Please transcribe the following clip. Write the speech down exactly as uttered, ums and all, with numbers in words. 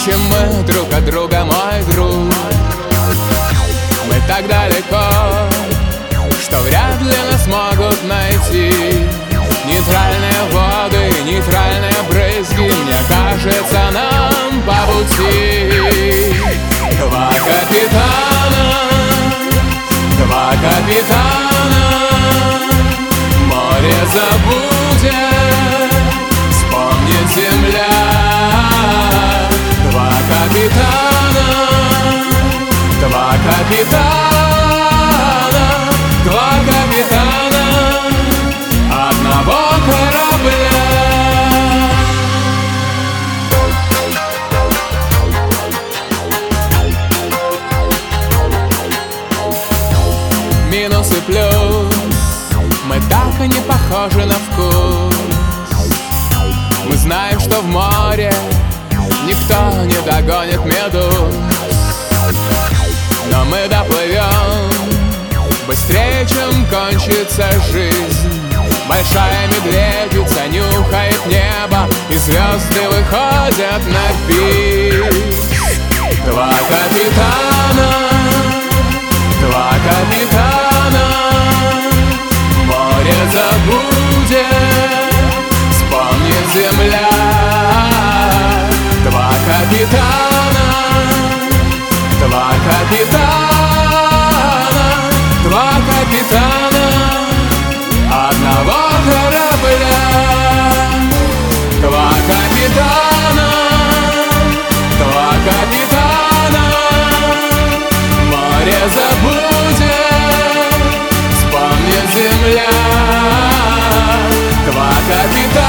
Впрочем, мы друг от друга, мой друг. Мы так далеко, что вряд ли нас могут найти. Нейтральные воды, нейтральные брызги, мне кажется, нам по пути. Два капитана, два капитана, море забудет, вспомнит земля. Два капитана, два капитана, два капитана одного корабля. Минус и плюс, мы так и не похожи на вкус. Мы знаем, что в море никто не догонит медуз. Но мы доплывем быстрее, чем кончится жизнь. Большая медведица нюхает небо, и звезды выходят на бис. Два капитана, два капитана, море забудет, вспомнит земля. Два капитана, два капитана, два капитана одного корабля. Два капитана, два капитана, море забудет, вспомнит земля. Два капитана.